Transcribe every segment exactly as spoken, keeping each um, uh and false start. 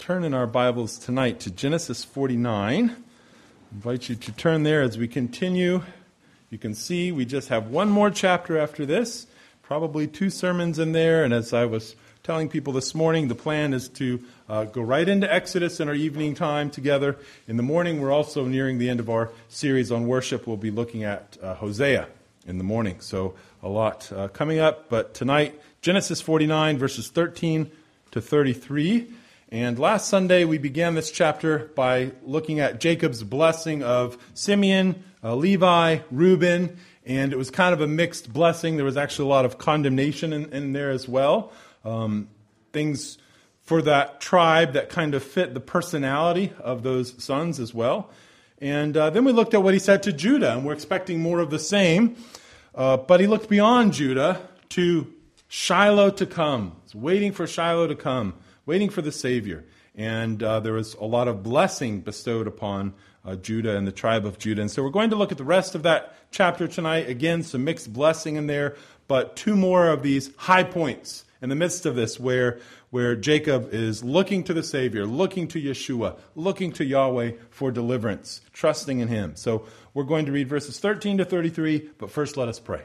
turn in our Bibles tonight to Genesis forty-nine. I invite you to turn there as we continue. You can see we just have one more chapter after this, probably two sermons in there, and as I was telling people this morning, the plan is to uh, go right into Exodus in our evening time together. In the morning, we're also nearing the end of our series on worship. We'll be looking at uh, Hosea in the morning, so a lot uh, coming up. But tonight, Genesis forty-nine, verses thirteen to thirty-three. And last Sunday, we began this chapter by looking at Jacob's blessing of Simeon, uh, Levi, Reuben, and it was kind of a mixed blessing. There was actually a lot of condemnation in, in there as well. Um, things for that tribe that kind of fit the personality of those sons as well. And uh, then we looked at what he said to Judah, and we're expecting more of the same. Uh, but he looked beyond Judah to Shiloh to come. He's waiting for Shiloh to come, waiting for the Savior. And uh, there was a lot of blessing bestowed upon uh, Judah and the tribe of Judah. And so we're going to look at the rest of that chapter tonight. Again, some mixed blessing in there, but two more of these high points in the midst of this where, where Jacob is looking to the Savior, looking to Yeshua, looking to Yahweh for deliverance, trusting in Him. So we're going to read verses thirteen to thirty-three, but first let us pray.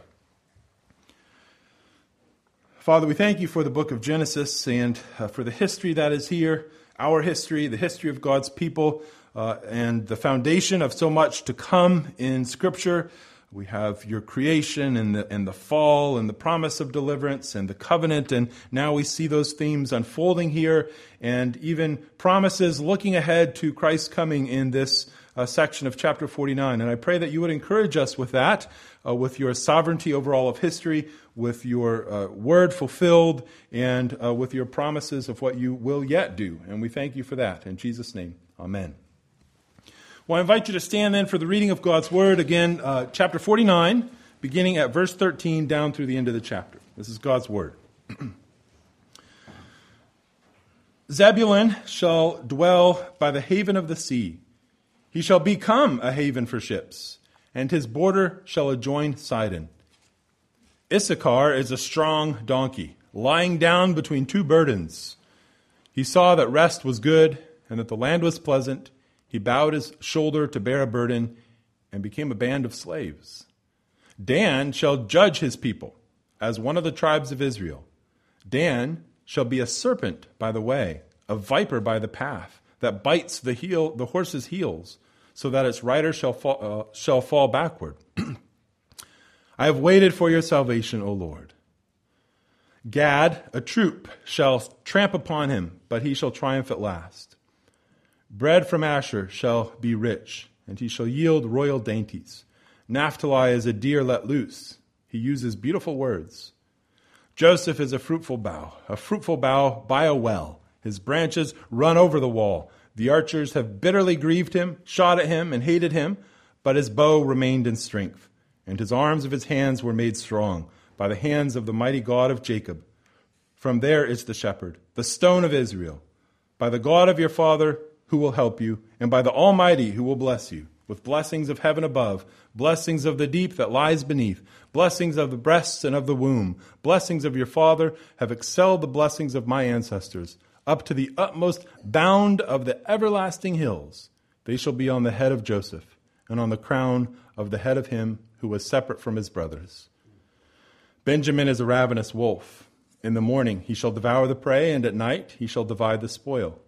Father, we thank you for the book of Genesis and uh, for the history that is here, our history, the history of God's people, uh, and the foundation of so much to come in Scripture. We have your creation and the, and the fall and the promise of deliverance and the covenant, and now we see those themes unfolding here and even promises looking ahead to Christ's coming in this uh, section of chapter forty-nine. And I pray that you would encourage us with that, uh, with your sovereignty over all of history, with your uh, word fulfilled, and uh, with your promises of what you will yet do. And we thank you for that. In Jesus' name, amen. Well, I invite you to stand then for the reading of God's word. Again, uh, chapter forty-nine, beginning at verse thirteen down through the end of the chapter. This is God's word. Zebulun shall dwell by the haven of the sea. He shall become a haven for ships, and his border shall adjoin Sidon. Issachar is a strong donkey, lying down between two burdens. He saw that rest was good, and that the land was pleasant. He bowed his shoulder to bear a burden, and became a band of slaves. Dan shall judge his people, as one of the tribes of Israel. Dan shall be a serpent by the way, a viper by the path, that bites the heel, the horse's heels, so that its rider shall fall, uh, shall fall backward. I have waited for your salvation, O Lord. Gad, a troop, shall tramp upon him, but he shall triumph at last. Bread from Asher shall be rich, and he shall yield royal dainties. Naphtali is a deer let loose. He uses beautiful words. Joseph is a fruitful bough, a fruitful bough by a well. His branches run over the wall. The archers have bitterly grieved him, shot at him, and hated him, but his bow remained in strength, and his arms of his hands were made strong by the hands of the mighty God of Jacob. From there is the shepherd, the stone of Israel, by the God of your father who will help you, and by the Almighty who will bless you, with blessings of heaven above, blessings of the deep that lies beneath, blessings of the breasts and of the womb, blessings of your father have excelled the blessings of my ancestors, up to the utmost bound of the everlasting hills. They shall be on the head of Joseph, and on the crown of the head of him who was separate from his brothers. Benjamin is a ravenous wolf. In the morning he shall devour the prey, and at night he shall divide the spoil.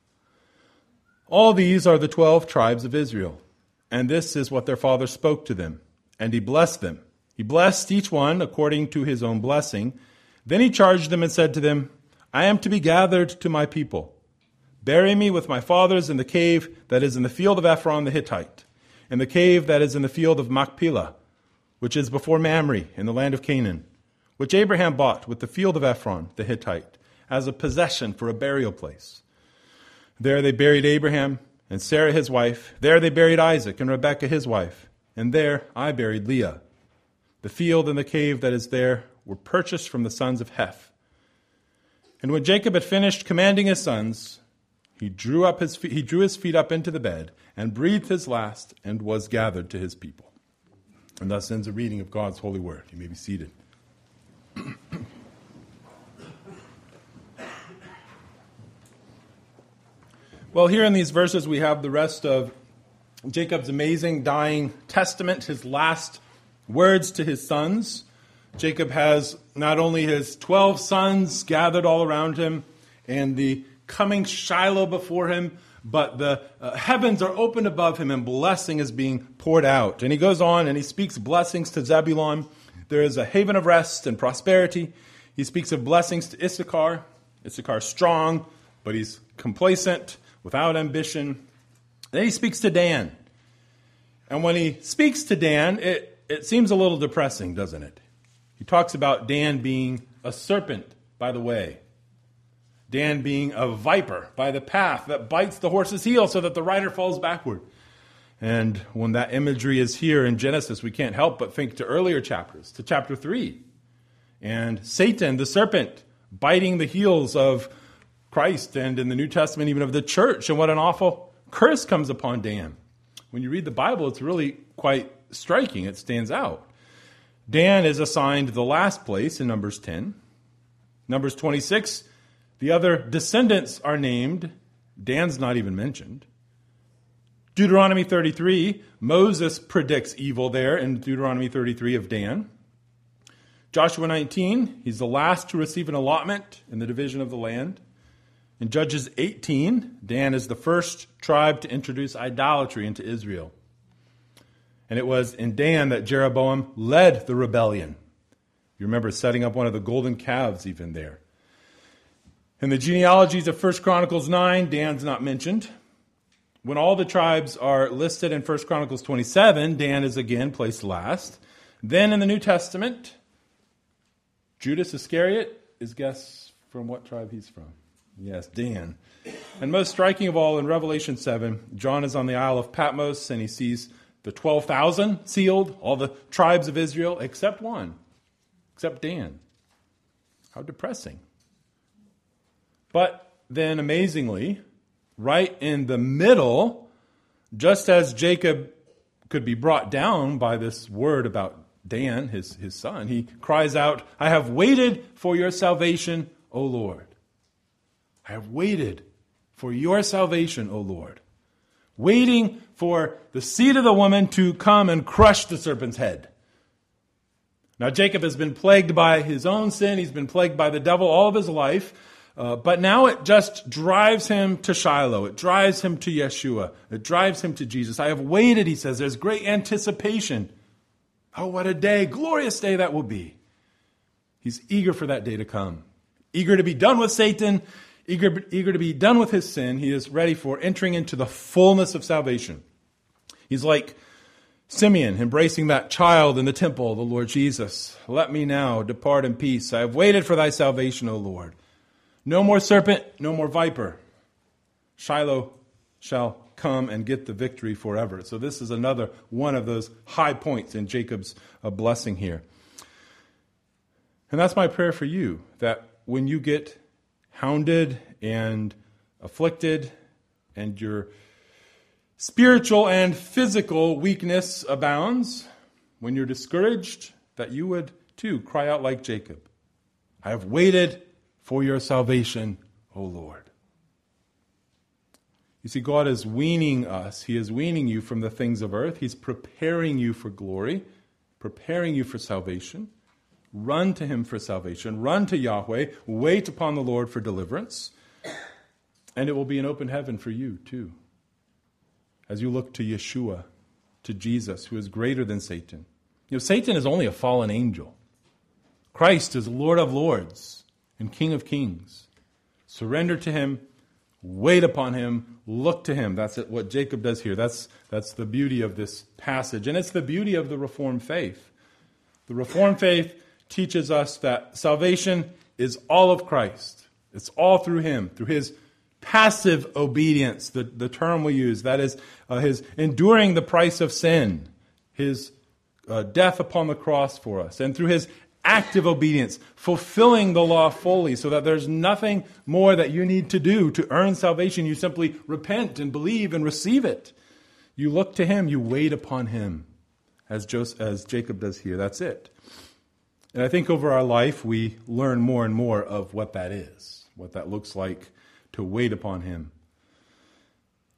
All these are the twelve tribes of Israel, and this is what their father spoke to them, and he blessed them. He blessed each one according to his own blessing. Then he charged them and said to them, I am to be gathered to my people. Bury me with my fathers in the cave that is in the field of Ephron the Hittite, in the cave that is in the field of Machpelah, which is before Mamre in the land of Canaan, which Abraham bought with the field of Ephron the Hittite, as a possession for a burial place. There they buried Abraham and Sarah his wife. There they buried Isaac and Rebekah his wife. And there I buried Leah. The field and the cave that is there were purchased from the sons of Heth. And when Jacob had finished commanding his sons, he drew up his feet, he drew his feet up into the bed and breathed his last and was gathered to his people. And thus ends the reading of God's holy word. You may be seated. Well, here in these verses we have the rest of Jacob's amazing dying testament, his last words to his sons. Jacob has not only his twelve sons gathered all around him and the coming Shiloh before him, but the uh, heavens are opened above him and blessing is being poured out. And he goes on and he speaks blessings to Zebulun. There is a haven of rest and prosperity. He speaks of blessings to Issachar. Issachar is strong, but he's complacent, without ambition. Then he speaks to Dan. And when he speaks to Dan, it, it seems a little depressing, doesn't it? He talks about Dan being a serpent by the way. Dan being a viper by the path that bites the horse's heel so that the rider falls backward. And when that imagery is here in Genesis, we can't help but think to earlier chapters, to chapter three. And Satan, the serpent, biting the heels of Christ and in the New Testament even of the church. And what an awful curse comes upon Dan. When you read the Bible, it's really quite striking. It stands out. Dan is assigned the last place in Numbers ten. Numbers twenty-six, the other descendants are named. Dan's not even mentioned. Deuteronomy thirty-three, Moses predicts evil there in Deuteronomy thirty-three of Dan. Joshua nineteen, he's the last to receive an allotment in the division of the land. In Judges eighteen, Dan is the first tribe to introduce idolatry into Israel. And it was in Dan that Jeroboam led the rebellion. You remember setting up one of the golden calves even there. In the genealogies of First Chronicles nine, Dan's not mentioned. When all the tribes are listed in First Chronicles twenty-seven, Dan is again placed last. Then in the New Testament, Judas Iscariot is guess from what tribe he's from. Yes, Dan. And most striking of all, in Revelation seven, John is on the Isle of Patmos and he sees the twelve thousand sealed, all the tribes of Israel, except one, except Dan. How depressing. But then, amazingly, right in the middle, just as Jacob could be brought down by this word about Dan, his, his son, he cries out, I have waited for your salvation, O Lord. I have waited for your salvation, O Lord. Waiting for the seed of the woman to come and crush the serpent's head. Now, Jacob has been plagued by his own sin. He's been plagued by the devil all of his life. Uh, but now it just drives him to Shiloh. It drives him to Yeshua. It drives him to Jesus. I have waited, he says. There's great anticipation. Oh, what a day, glorious day that will be. He's eager for that day to come. Eager to be done with Satan. Eager, eager to be done with his sin. He is ready for entering into the fullness of salvation. He's like Simeon embracing that child in the temple, the Lord Jesus. Let me now depart in peace. I have waited for thy salvation, O Lord. No more serpent, no more viper. Shiloh shall come and get the victory forever. So this is another one of those high points in Jacob's uh, blessing here. And that's my prayer for you, that when you get hounded and afflicted and your spiritual and physical weakness abounds, when you're discouraged, that you would too cry out like Jacob. I have waited for your salvation, O Lord. You see, God is weaning us. He is weaning you from the things of earth. He's preparing you for glory, preparing you for salvation. Run to him for salvation. Run to Yahweh. Wait upon the Lord for deliverance. And it will be an open heaven for you too. As you look to Yeshua, to Jesus, who is greater than Satan. You know, Satan is only a fallen angel. Christ is Lord of lords and King of kings. Surrender to him. Wait upon him. Look to him. That's what Jacob does here. That's, that's the beauty of this passage. And it's the beauty of the Reformed faith. The Reformed faith teaches us that salvation is all of Christ. It's all through him, through his passive obedience, the, the term we use. That is uh, his enduring the price of sin, his uh, death upon the cross for us, and through his active obedience, fulfilling the law fully so that there's nothing more that you need to do to earn salvation. You simply repent and believe and receive it. You look to him, you wait upon him, as, Joseph, as Jacob does here. That's it. And I think over our life, we learn more and more of what that is, what that looks like to wait upon him.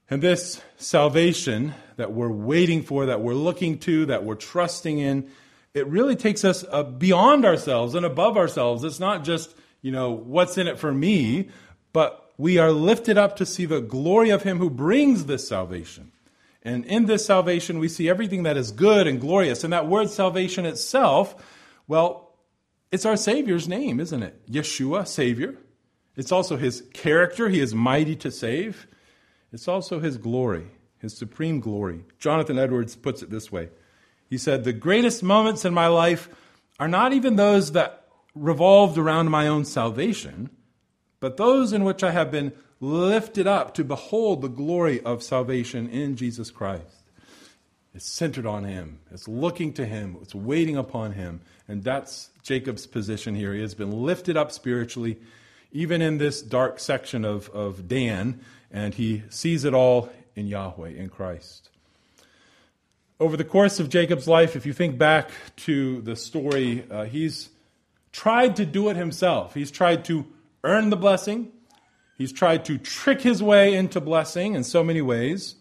And this salvation that we're waiting for, that we're looking to, that we're trusting in, it really takes us uh, beyond ourselves and above ourselves. It's not just, you know, what's in it for me, but we are lifted up to see the glory of him who brings this salvation. And in this salvation, we see everything that is good and glorious. And that word salvation itself, well, it's our Savior's name, isn't it? Yeshua, Savior. It's also his character. He is mighty to save. It's also his glory, his supreme glory. Jonathan Edwards puts it this way. He said, the greatest moments in my life are not even those that revolved around my own salvation, but those in which I have been lifted up to behold the glory of salvation in Jesus Christ. It's centered on him. It's looking to him. It's waiting upon him. And that's Jacob's position here. He has been lifted up spiritually, even in this dark section of, of Dan, and he sees it all in Yahweh, in Christ. Over the course of Jacob's life, if you think back to the story, uh, he's tried to do it himself. He's tried to earn the blessing. He's tried to trick his way into blessing in so many ways,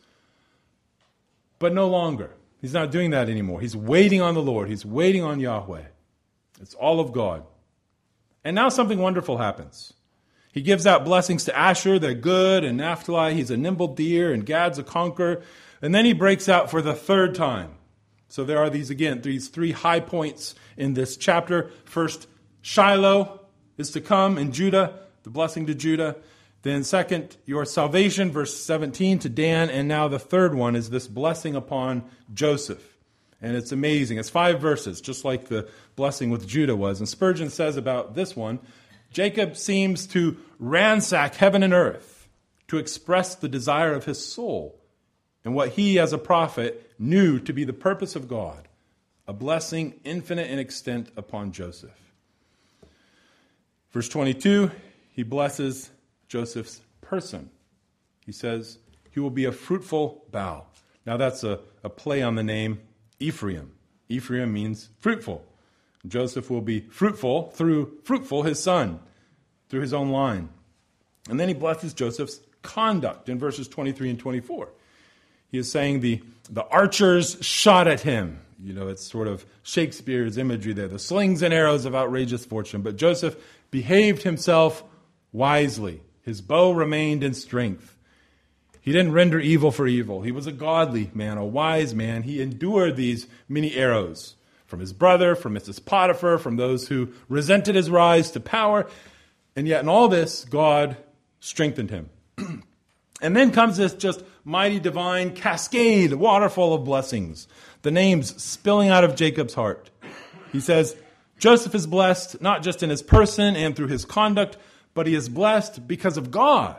but no longer. He's not doing that anymore. He's waiting on the Lord. He's waiting on Yahweh. It's all of God. And now something wonderful happens. He gives out blessings to Asher, they're good, and Naphtali, he's a nimble deer, and Gad's a conqueror. And then he breaks out for the third time. So there are these, again, these three high points in this chapter. First, Shiloh is to come in Judah, the blessing to Judah. Then second, your salvation, verse seventeen, to Dan. And now the third one is this blessing upon Joseph. And it's amazing. It's five verses, just like the blessing with Judah was. And Spurgeon says about this one, Jacob seems to ransack heaven and earth to express the desire of his soul and what he, as a prophet, knew to be the purpose of God, a blessing infinite in extent upon Joseph. Verse twenty-two, he blesses Joseph's person. He says, he will be a fruitful bough. Now that's a, a play on the name Ephraim. Ephraim means fruitful. Joseph will be fruitful through fruitful, his son, through his own line. And then he blesses Joseph's conduct in verses twenty-three and twenty-four. He is saying the, the archers shot at him. You know, it's sort of Shakespeare's imagery there, the slings and arrows of outrageous fortune. But Joseph behaved himself wisely. His bow remained in strength. He didn't render evil for evil. He was a godly man, a wise man. He endured these many arrows from his brother, from Missus Potiphar, from those who resented his rise to power. And yet in all this, God strengthened him. And then comes this just mighty divine cascade, waterfall of blessings. The names spilling out of Jacob's heart. He says, Joseph is blessed not just in his person and through his conduct, but he is blessed because of God.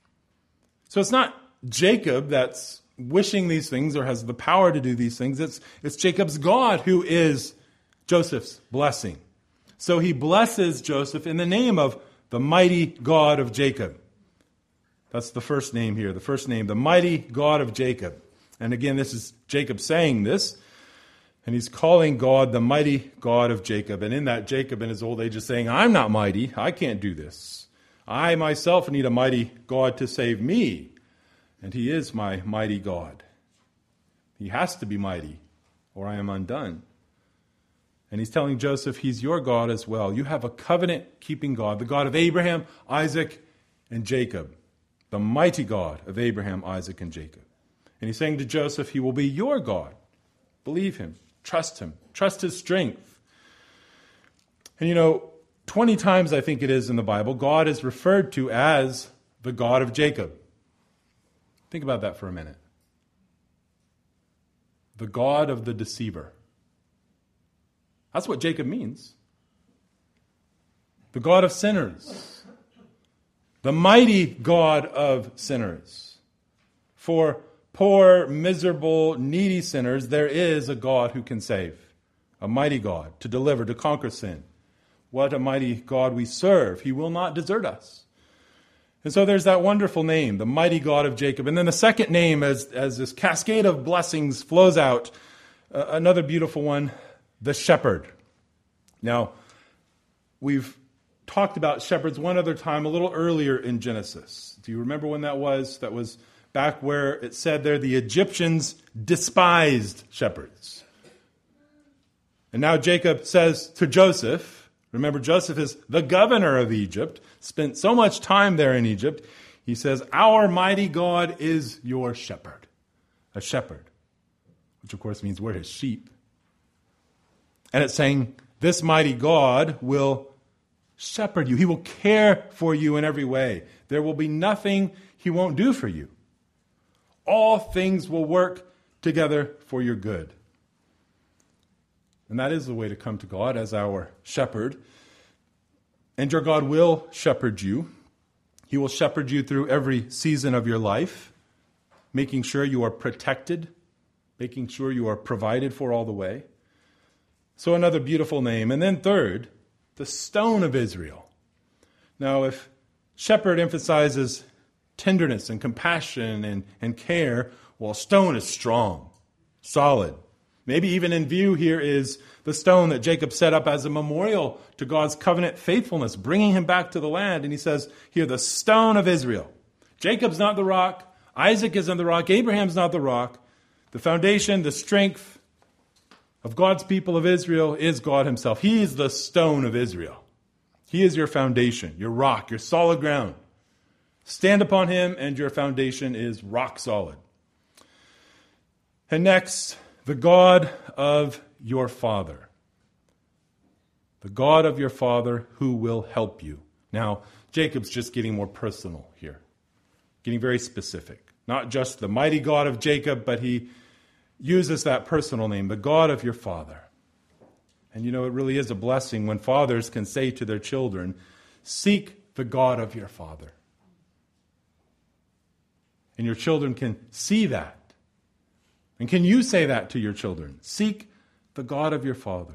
So it's not Jacob that's wishing these things or has the power to do these things. It's, it's Jacob's God who is Joseph's blessing. So he blesses Joseph in the name of the mighty God of Jacob. That's the first name here, the first name, the mighty God of Jacob. And again, this is Jacob saying this, and he's calling God the mighty God of Jacob. And in that, Jacob in his old age is saying, I'm not mighty, I can't do this. I myself need a mighty God to save me. And he is my mighty God. He has to be mighty, or I am undone. And he's telling Joseph, he's your God as well. You have a covenant-keeping God, the God of Abraham, Isaac, and Jacob. The mighty God of Abraham, Isaac, and Jacob. And he's saying to Joseph, he will be your God. Believe him. Trust him. Trust his strength. And you know, twenty times I think it is in the Bible, God is referred to as the God of Jacob. Think about that for a minute. The God of the deceiver. That's what Jacob means. The God of sinners. The mighty God of sinners. For poor, miserable, needy sinners, there is a God who can save. A mighty God to deliver, to conquer sin. What a mighty God we serve. He will not desert us. And so there's that wonderful name, the mighty God of Jacob. And then the second name, as, as this cascade of blessings flows out, uh, another beautiful one, the shepherd. Now, we've talked about shepherds one other time, a little earlier in Genesis. Do you remember when that was? That was back where it said there the Egyptians despised shepherds. And now Jacob says to Joseph, remember Joseph is the governor of Egypt, spent so much time there in Egypt, he says, our mighty God is your shepherd. A shepherd, which of course means we're his sheep. And it's saying this mighty God will shepherd you. He will care for you in every way. There will be nothing he won't do for you. All things will work together for your good. And that is the way to come to God as our shepherd. And your God will shepherd you. He will shepherd you through every season of your life, making sure you are protected, making sure you are provided for all the way. So another beautiful name. And then third, the stone of Israel. Now, if shepherd emphasizes tenderness and compassion and, and care, well, stone is strong, solid. Maybe even in view here is the stone that Jacob set up as a memorial to God's covenant faithfulness, bringing him back to the land. And he says here, the stone of Israel. Jacob's not the rock. Isaac isn't the rock. Abraham's not the rock. The foundation, the strength of God's people of Israel is God himself. He is the stone of Israel. He is your foundation, your rock, your solid ground. Stand upon him and your foundation is rock solid. And next, the God of your father. The God of your father who will help you. Now, Jacob's just getting more personal here. Getting very specific. Not just the mighty God of Jacob, but he uses that personal name, the God of your father. And you know, it really is a blessing when fathers can say to their children, seek the God of your father. And your children can see that. And can you say that to your children? Seek the God of your father.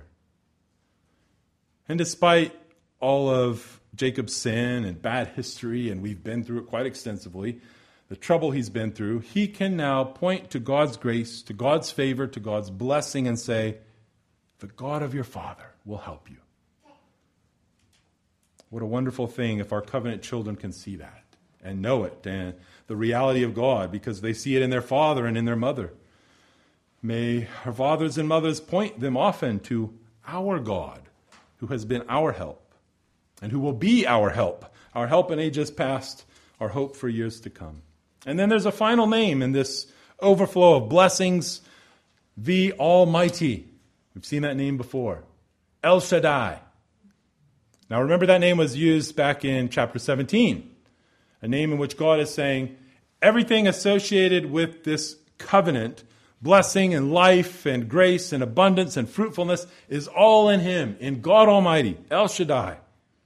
And despite all of Jacob's sin and bad history, and we've been through it quite extensively, the trouble he's been through, he can now point to God's grace, to God's favor, to God's blessing, and say, the God of your father will help you. What a wonderful thing if our covenant children can see that and know it, and the reality of God, because they see it in their father and in their mother. May our fathers and mothers point them often to our God, who has been our help, and who will be our help, our help in ages past, our hope for years to come. And then there's a final name in this overflow of blessings, the Almighty. We've seen that name before. El Shaddai. Now remember that name was used back in chapter seventeen. A name in which God is saying everything associated with this covenant, blessing and life and grace and abundance and fruitfulness is all in him, in God Almighty, El Shaddai.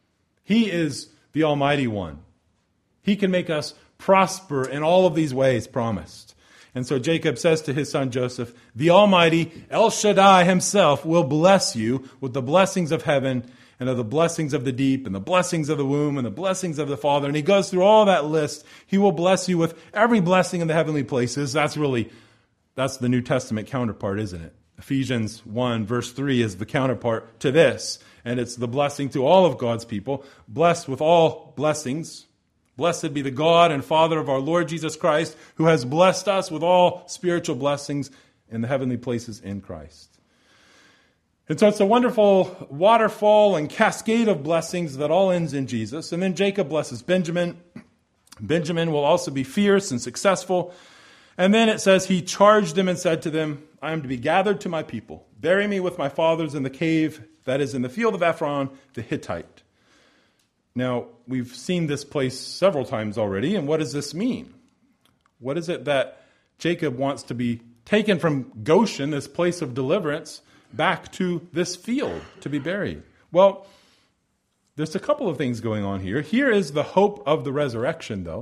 He is the Almighty One. He can make us prosper in all of these ways promised. And so Jacob says to his son Joseph, the Almighty, El Shaddai himself, will bless you with the blessings of heaven and of the blessings of the deep and the blessings of the womb and the blessings of the Father. And he goes through all that list. He will bless you with every blessing in the heavenly places. That's really, that's the New Testament counterpart, isn't it? Ephesians one verse three is the counterpart to this. And it's the blessing to all of God's people. Blessed with all blessings. Blessed be the God and Father of our Lord Jesus Christ, who has blessed us with all spiritual blessings in the heavenly places in Christ. And so it's a wonderful waterfall and cascade of blessings that all ends in Jesus. And then Jacob blesses Benjamin. Benjamin will also be fierce and successful. And then it says, he charged them and said to them, I am to be gathered to my people. Bury me with my fathers in the cave that is in the field of Ephron the Hittite. Now, we've seen this place several times already, and what does this mean? What is it that Jacob wants to be taken from Goshen, this place of deliverance, back to this field to be buried? Well, there's a couple of things going on here. Here is the hope of the resurrection, though.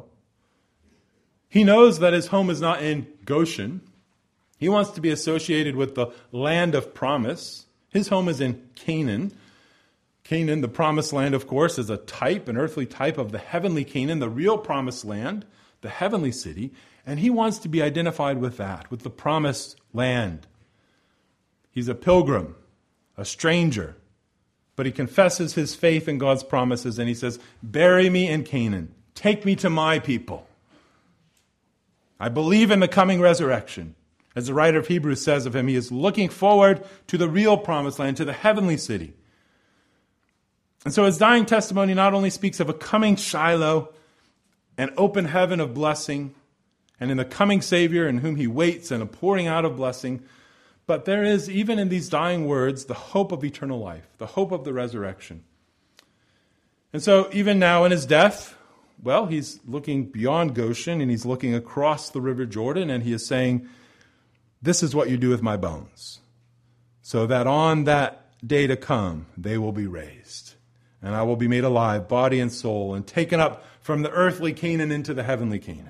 He knows that his home is not in Goshen. He wants to be associated with the land of promise. His home is in Canaan. Canaan, the promised land, of course, is a type, an earthly type of the heavenly Canaan, the real promised land, the heavenly city. And he wants to be identified with that, with the promised land. He's a pilgrim, a stranger, but he confesses his faith in God's promises, and he says, bury me in Canaan. Take me to my people. I believe in the coming resurrection. As the writer of Hebrews says of him, he is looking forward to the real promised land, to the heavenly city. And so his dying testimony not only speaks of a coming Shiloh, an open heaven of blessing, and in the coming Savior in whom he waits and a pouring out of blessing, but there is, even in these dying words, the hope of eternal life, the hope of the resurrection. And so even now in his death, well, he's looking beyond Goshen and he's looking across the river Jordan and he is saying, this is what you do with my bones, so that on that day to come, they will be raised. And I will be made alive, body and soul, and taken up from the earthly Canaan into the heavenly Canaan.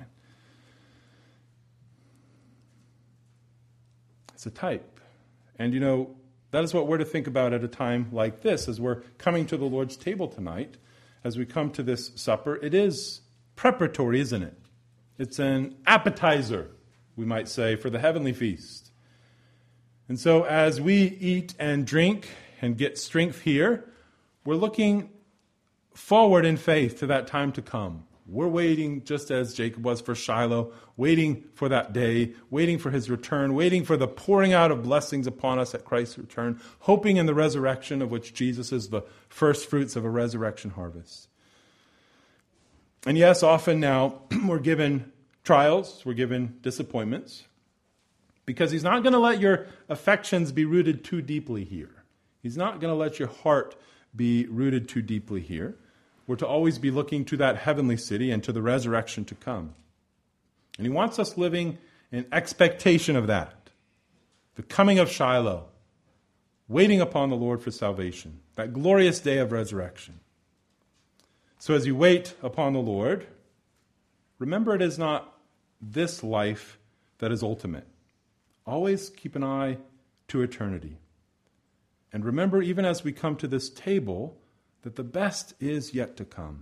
It's a type. And you know, that is what we're to think about at a time like this, as we're coming to the Lord's table tonight, as we come to this supper. It is preparatory, isn't it? It's an appetizer, we might say, for the heavenly feast. And so as we eat and drink and get strength here, we're looking forward in faith to that time to come. We're waiting, just as Jacob was for Shiloh, waiting for that day, waiting for his return, waiting for the pouring out of blessings upon us at Christ's return, hoping in the resurrection of which Jesus is the first fruits of a resurrection harvest. And yes, often now we're given trials, we're given disappointments, because he's not going to let your affections be rooted too deeply here. He's not going to let your heart be rooted too deeply here. We're to always be looking to that heavenly city and to the resurrection to come. And he wants us living in expectation of that. The coming of Shiloh, waiting upon the Lord for salvation, that glorious day of resurrection. So as you wait upon the Lord, remember it is not this life that is ultimate. Always keep an eye to eternity. And remember, even as we come to this table, that the best is yet to come.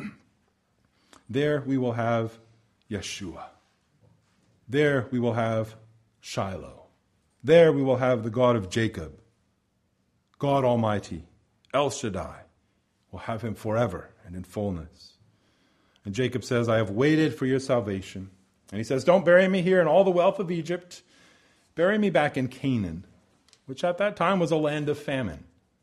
There we will have Yeshua. There we will have Shiloh. There we will have the God of Jacob, God Almighty, El Shaddai. We'll have him forever and in fullness. And Jacob says, I have waited for your salvation. And he says, don't bury me here in all the wealth of Egypt. Bury me back in Canaan, which at that time was a land of famine,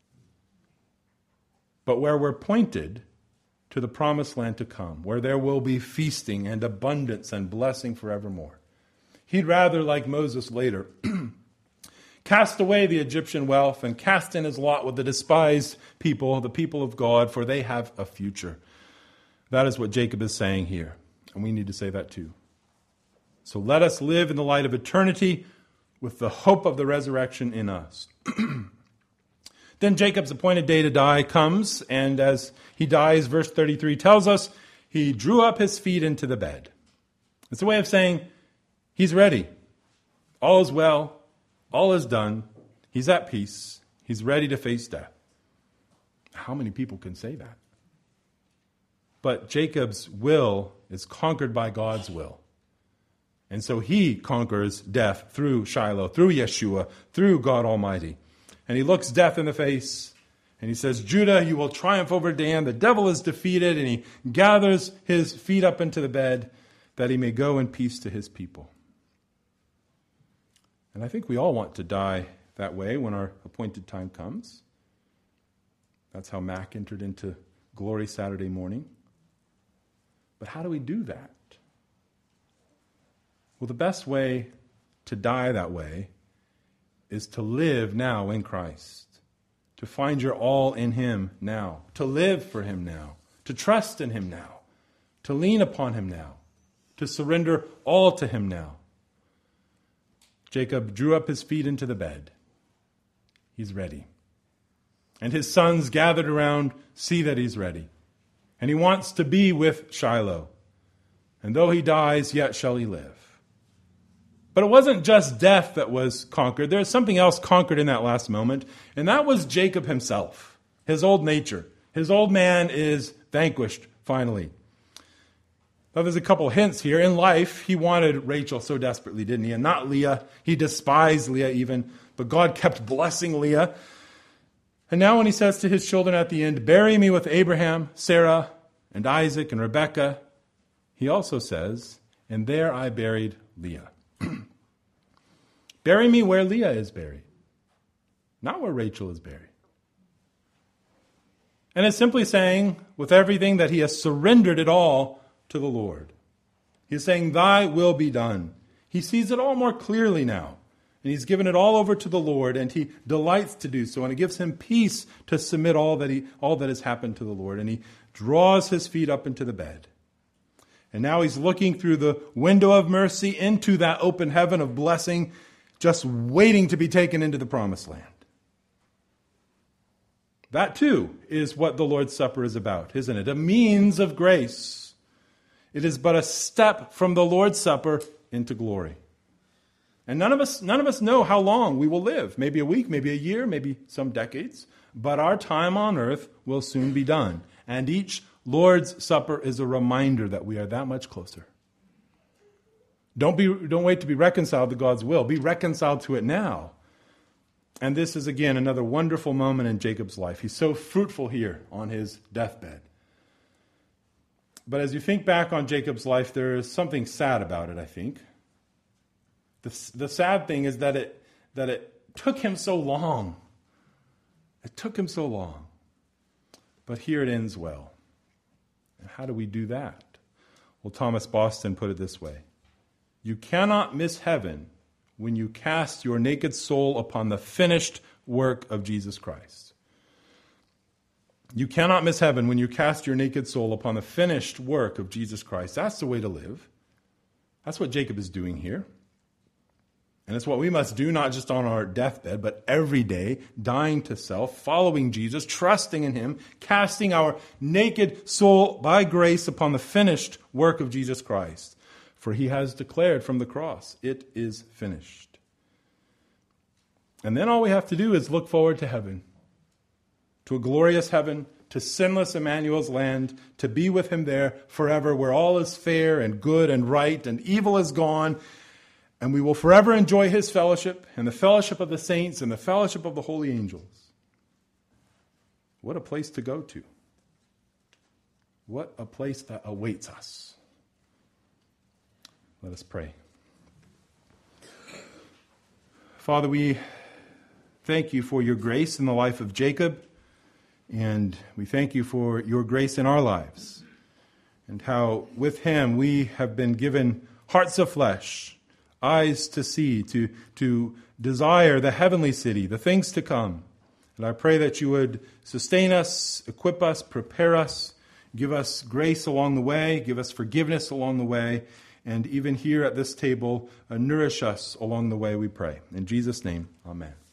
but where we're pointed to the promised land to come, where there will be feasting and abundance and blessing forevermore. He'd rather, like Moses later, cast away the Egyptian wealth and cast in his lot with the despised people, the people of God, for they have a future. That is what Jacob is saying here, and we need to say that too. So let us live in the light of eternity with the hope of the resurrection in us. Then Jacob's appointed day to die comes, and as he dies, verse thirty-three tells us, he drew up his feet into the bed. It's a way of saying he's ready. All is well. All is done. He's at peace. He's ready to face death. How many people can say that? But Jacob's will is conquered by God's will. And so he conquers death through Shiloh, through Yeshua, through God Almighty. And he looks death in the face, and he says, Judah, you will triumph over Dan. The devil is defeated, and he gathers his feet up into the bed that he may go in peace to his people. And I think we all want to die that way when our appointed time comes. That's how Mac entered into glory Saturday morning. But how do we do that? Well, the best way to die that way is to live now in Christ, to find your all in him now, to live for him now, to trust in him now, to lean upon him now, to surrender all to him now. Jacob drew up his feet into the bed. He's ready. And his sons gathered around see that he's ready. And he wants to be with Shiloh. And though he dies, yet shall he live. But it wasn't just death that was conquered. There's something else conquered in that last moment, and that was Jacob himself, his old nature. His old man is vanquished, finally. Now, there's a couple hints here. In life, he wanted Rachel so desperately, didn't he? And not Leah. He despised Leah even, but God kept blessing Leah. And now when he says to his children at the end, bury me with Abraham, Sarah, and Isaac, and Rebekah, he also says, and there I buried Leah. Bury me where Leah is buried, not where Rachel is buried. And it's simply saying, with everything, that he has surrendered it all to the Lord. He's saying, thy will be done. He sees it all more clearly now. And he's given it all over to the Lord, and he delights to do so. And it gives him peace to submit all that he, all that has happened to the Lord. And he draws his feet up into the bed. And now he's looking through the window of mercy into that open heaven of blessing, just waiting to be taken into the promised land. That too is what the Lord's Supper is about, isn't it? A means of grace. It is but a step from the Lord's Supper into glory. And none of us, none of us know how long we will live. Maybe a week, maybe a year, maybe some decades. But our time on earth will soon be done. And each Lord's Supper is a reminder that we are that much closer. Don't be, don't wait to be reconciled to God's will. Be reconciled to it now. And this is, again, another wonderful moment in Jacob's life. He's so fruitful here on his deathbed. But as you think back on Jacob's life, there is something sad about it, I think. The, the sad thing is that it, that it took him so long. It took him so long. But here it ends well. And how do we do that? Well, Thomas Boston put it this way. You cannot miss heaven when you cast your naked soul upon the finished work of Jesus Christ. You cannot miss heaven when you cast your naked soul upon the finished work of Jesus Christ. That's the way to live. That's what Jacob is doing here. And it's what we must do, not just on our deathbed, but every day, dying to self, following Jesus, trusting in him, casting our naked soul by grace upon the finished work of Jesus Christ. For he has declared from the cross, it is finished. And then all we have to do is look forward to heaven, to a glorious heaven, to sinless Emmanuel's land, to be with him there forever, where all is fair and good and right, and evil is gone. And we will forever enjoy his fellowship and the fellowship of the saints and the fellowship of the holy angels. What a place to go to. What a place that awaits us. Let us pray. Father, we thank you for your grace in the life of Jacob, and we thank you for your grace in our lives, and how with him we have been given hearts of flesh, eyes to see, to, to desire the heavenly city, the things to come. And I pray that you would sustain us, equip us, prepare us, give us grace along the way, give us forgiveness along the way, and even here at this table, uh, nourish us along the way, we pray. In Jesus' name, amen.